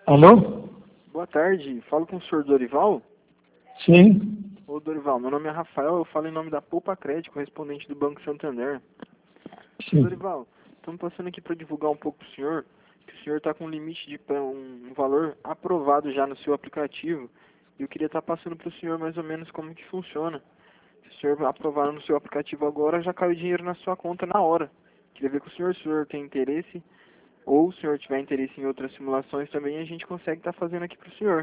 Alô? Boa tarde, falo com o senhor Dorival? Sim, Ô Dorival, meu nome é Rafael, eu falo em nome da Poupa Crédito, correspondente do Banco Santander. sim. Dorival, estamos passando aqui para divulgar um pouco para o senhor, que o senhor está com um limite de um valor aprovado já no seu aplicativo, e eu queria estar passando para o senhor mais ou menos como que funciona. Se o senhor aprovar no seu aplicativo agora, já cai o dinheiro na sua conta na hora. Queria ver com o senhor tem interesse, ou se o senhor tiver interesse em outras simulações também, a gente consegue estar fazendo aqui para o senhor.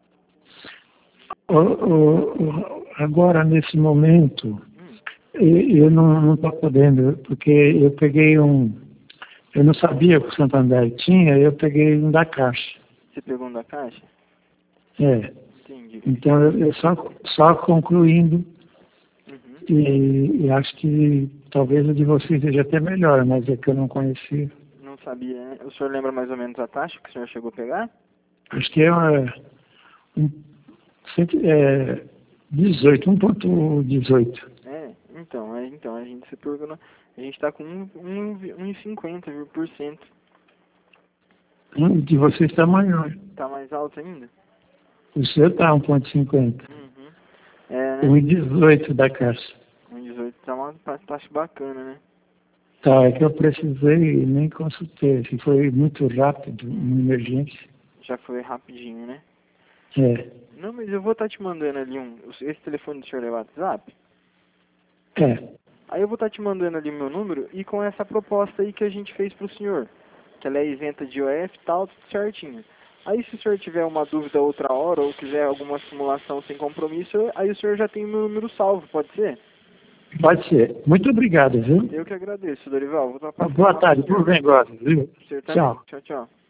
Agora, nesse momento, Hum. eu não estou podendo, porque eu peguei eu não sabia que o Santander tinha, eu peguei um da Caixa. Você pegou um da Caixa? É. Entendi. Então, eu só concluindo, Uhum. e acho que talvez o de vocês seja até melhor, mas é que eu não conhecia. Não sabia, né? O senhor lembra mais ou menos a taxa que o senhor chegou a pegar? Acho que um, 1,18. Então, a gente se perguntou, a gente tá com 1,50%. O de vocês está maior. Tá mais alto ainda? O seu está 1,50. Uhum. É, né? 1,18 da Caixa. 1,18 tá uma taxa bacana, né? Tá, é que eu precisei e nem consultei. Assim, foi muito rápido, uma emergência. Já foi rapidinho, né? É, Não, mas eu vou estar te mandando ali esse telefone do senhor é o WhatsApp. é. Aí eu vou estar te mandando ali o meu número e com essa proposta aí que a gente fez pro senhor. Que ela é isenta de IOF e tal, tudo certinho. Aí se o senhor tiver uma dúvida outra hora ou quiser alguma simulação sem compromisso, aí o senhor já tem o meu número salvo, pode ser? Pode ser. Muito obrigado, viu? Eu que agradeço, Dorival. Vou estar passando Boa lá pro tarde, senhor. por bem, gosto, viu? O senhor também. Tchau. Tchau, tchau.